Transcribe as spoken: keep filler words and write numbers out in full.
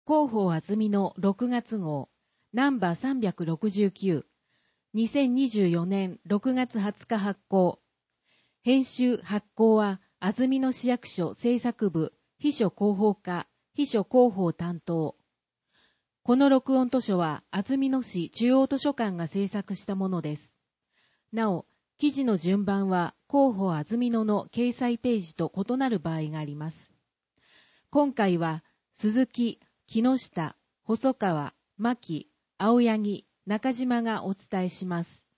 広報あずみのろくがつ号、ナンバーさんびゃくろくじゅうきゅう、にせんにじゅうよねんろくがつはつか発行。編集発行は、あずみの市役所制作部、秘書広報課、秘書広報担当。この録音図書は、あずみ野市中央図書館が制作したものです。なお、記事の順番は、広報あずみ野の掲載ページと異なる場合があります。今回は、鈴木、木下、細川、牧、青柳、中島がお伝えします。